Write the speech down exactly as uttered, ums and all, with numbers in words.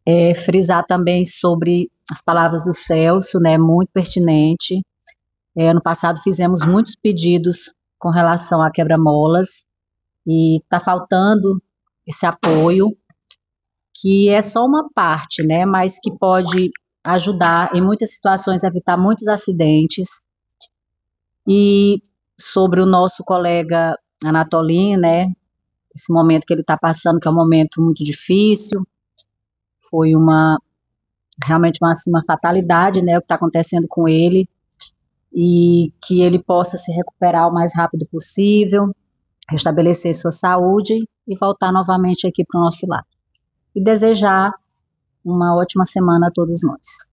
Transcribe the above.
É, frisar também sobre as palavras do Celso, né, muito pertinente. É, ano passado fizemos muitos pedidos com relação a quebra-molas e está faltando esse apoio, que é só uma parte, né, mas que pode ajudar em muitas situações a evitar muitos acidentes. E sobre o nosso colega Anatolim, né, esse momento que ele está passando, que é um momento muito difícil, foi uma realmente uma, assim, uma fatalidade, né, o que está acontecendo com ele, e que ele possa se recuperar o mais rápido possível, restabelecer sua saúde e voltar novamente aqui para o nosso lar. E desejar uma ótima semana a todos nós.